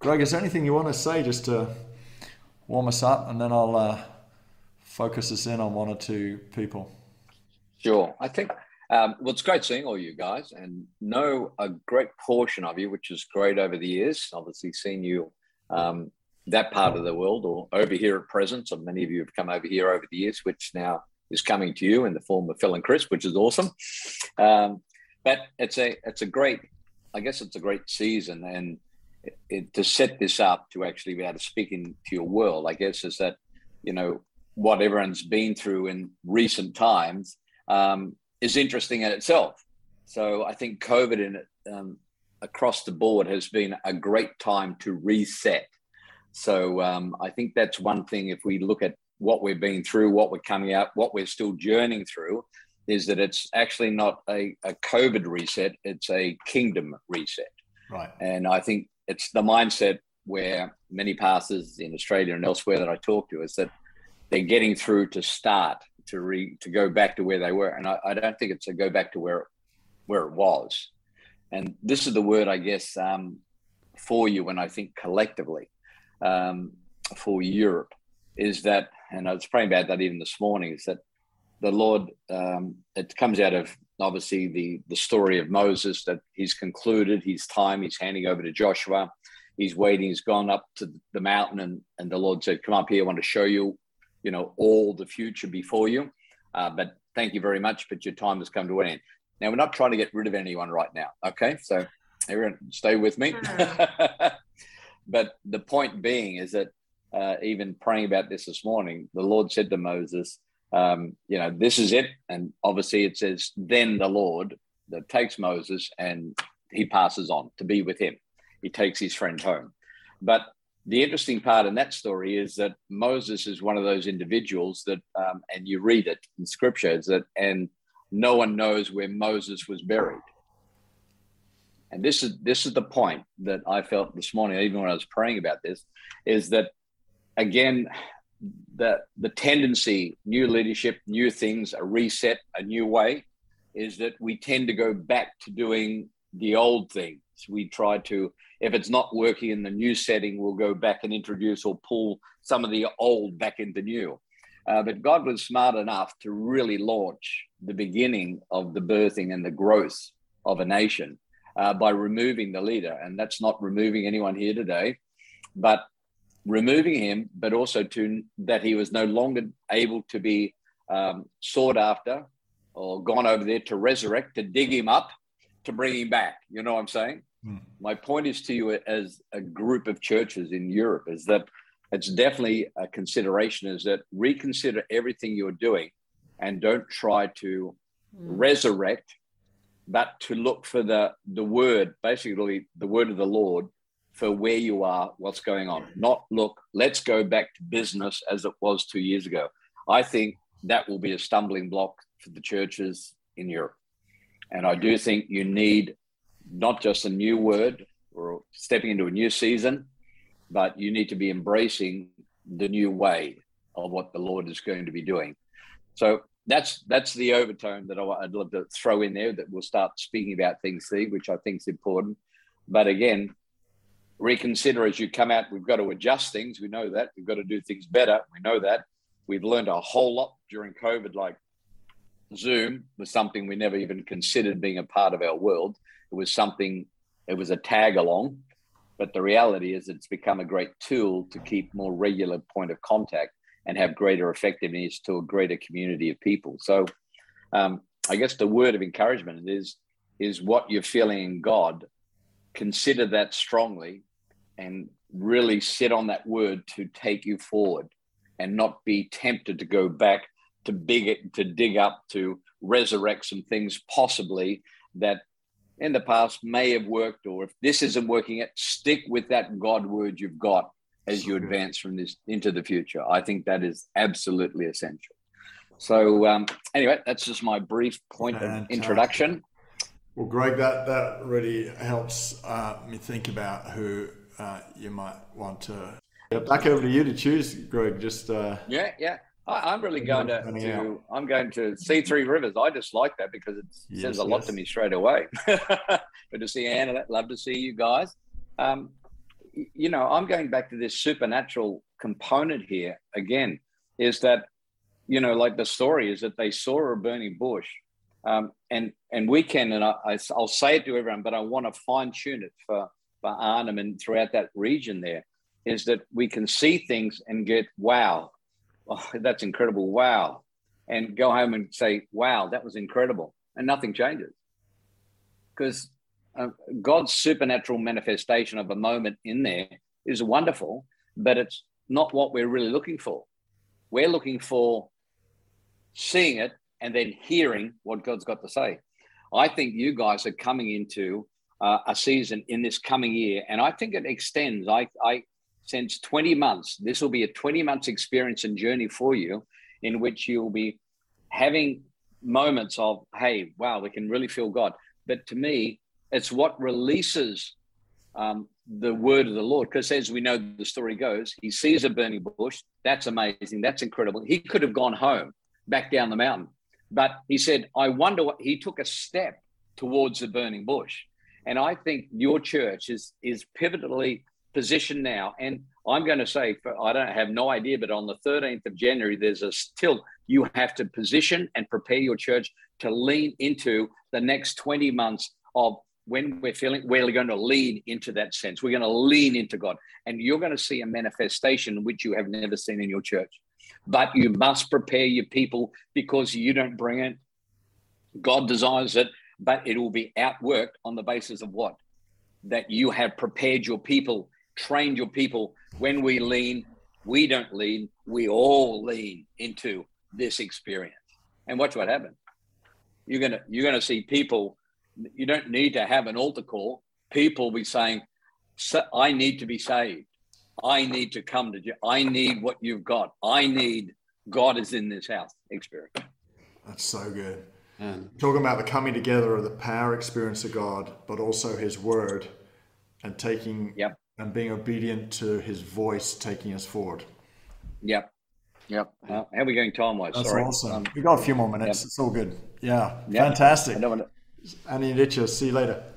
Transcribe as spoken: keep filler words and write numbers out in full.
Greg, is there anything you want to say just to warm us up, and then I'll uh, focus us in on one or two people? Sure. I think, um, well, it's great seeing all you guys and know a great portion of you, which is great over the years. Obviously, seen you um, that part of the world or over here at present. So many of you have come over here over the years, which now is coming to you in the form of Phil and Chris, which is awesome. Um, but it's a it's a great, I guess it's a great season, and it, it, to set this up to actually be able to speak into your world, I guess, is that, you know, what everyone's been through in recent times um, is interesting in itself. So I think COVID in it um, across the board has been a great time to reset. So um, I think that's one thing. If we look at what we've been through, what we're coming out, what we're still journeying through, is that it's actually not a, a COVID reset, it's a kingdom reset. Right. And I think it's the mindset where many pastors in Australia and elsewhere that I talk to is that they're getting through to start to re to go back to where they were. And I, I don't think it's a go back to where, where it was. And this is the word, I guess, um, for you, when I think collectively um, for Europe, is that, and I was praying about that even this morning, is that the Lord, um, it comes out of obviously the, the story of Moses, that he's concluded his time, he's handing over to Joshua, he's waiting, he's gone up to the mountain, and, and the Lord said, come up here, I want to show you, you know, all the future before you. Uh, but thank you very much, but your time has come to an end. Now, we're not trying to get rid of anyone right now, okay? So everyone stay with me. But the point being is that uh, even praying about this this morning, the Lord said to Moses, um, you know, this is it. And obviously it says, then the Lord that takes Moses and he passes on to be with him. He takes his friend home. But the interesting part in that story is that Moses is one of those individuals that, um, and you read it in scripture, is that, and no one knows where Moses was buried. And this is this is the point that I felt this morning, even when I was praying about this, is that, again, the, the tendency, new leadership, new things, a reset, a new way, is that we tend to go back to doing the old things. We try to, if it's not working in the new setting, we'll go back and introduce or pull some of the old back into new. Uh, but God was smart enough to really launch the beginning of the birthing and the growth of a nation uh, by removing the leader. And that's not removing anyone here today, but removing him, but also to that he was no longer able to be um, sought after or gone over there to resurrect, to dig him up, to bring him back. You know what I'm saying? Mm. My point is to you as a group of churches in Europe is that it's definitely a consideration, is that reconsider everything you're doing and don't try to mm. resurrect, but to look for the, the word, basically the word of the Lord for where you are, what's going on. Not look, let's go back to business as it was two years ago. I think that will be a stumbling block for the churches in Europe. And I do think you need not just a new word or stepping into a new season, but you need to be embracing the new way of what the Lord is going to be doing. So that's that's the overtone that I'd love to throw in there, that we'll start speaking about things, see, which I think is important. But again, reconsider as you come out. We've got to adjust things. We know that. We've got to do things better. We know that. We've learned a whole lot during COVID, like Zoom was something we never even considered being a part of our world. It was something, it was a tag along. But the reality is it's become a great tool to keep more regular point of contact and have greater effectiveness to a greater community of people. So um, I guess the word of encouragement is, is what you're feeling in God. Consider that strongly and really sit on that word to take you forward and not be tempted to go back to big it, to dig up, to resurrect some things possibly that in the past may have worked, or if this isn't working, it stick with that God word you've got as you advance from this into the future. I think that is absolutely essential. So um, anyway, that's just my brief point Fantastic. of introduction. Well, Greg, that, that really helps uh, me think about who uh, you might want to. Yeah, back over to you to choose, Greg. Just uh, yeah, yeah. I, I'm really going to, to I'm going to see Three Rivers. I just like that because it yes, says a lot yes. to me straight away. Good to see Anna. Love to see you guys. Um, you know, I'm going back to this supernatural component here again, is that, you know, like the story is that they saw a burning bush. Um, and and we can, and I, I, I'll say it to everyone, but I want to fine tune it for, for Arnhem and throughout that region there, is that we can see things and get, wow, oh, that's incredible, wow. And go home and say, wow, that was incredible. And nothing changes. Because uh, God's supernatural manifestation of a moment in there is wonderful, but it's not what we're really looking for. We're looking for seeing it and then hearing what God's got to say. I think you guys are coming into uh, a season in this coming year, and I think it extends. I, I sense twenty months. This will be a twenty months experience and journey for you, in which you'll be having moments of, hey, wow, we can really feel God. But to me, it's what releases um, the word of the Lord. Because as we know, the story goes, he sees a burning bush. That's amazing. That's incredible. He could have gone home, back down the mountain. But he said, I wonder what, he took a step towards the burning bush. And I think your church is, is pivotally positioned now. And I'm going to say, for, I don't have no idea, but on the thirteenth of January, there's a still, you have to position and prepare your church to lean into the next twenty months of when we're feeling, we're going to lean into that sense. We're going to lean into God, and you're going to see a manifestation which you have never seen in your church. But you must prepare your people, because you don't bring it. God desires it, but it will be outworked on the basis of what? That you have prepared your people, trained your people. When we lean, we don't lean, we all lean into this experience. And watch what happens. You're gonna you're gonna see people. You don't need to have an altar call. People will be saying, I need to be saved. I need to come to you. I need what you've got. I need God is in this house experience. That's so good. Mm. Talking about the coming together of the power experience of God, but also his word, and taking yep. and being obedient to his voice, taking us forward. Yep. Yep. Uh, how are we going time-wise? That's Sorry. awesome. Um, We've got a few more minutes. Yep. It's all good. Yeah. Yep. Fantastic. I don't want to... Andy and Richard, see you later.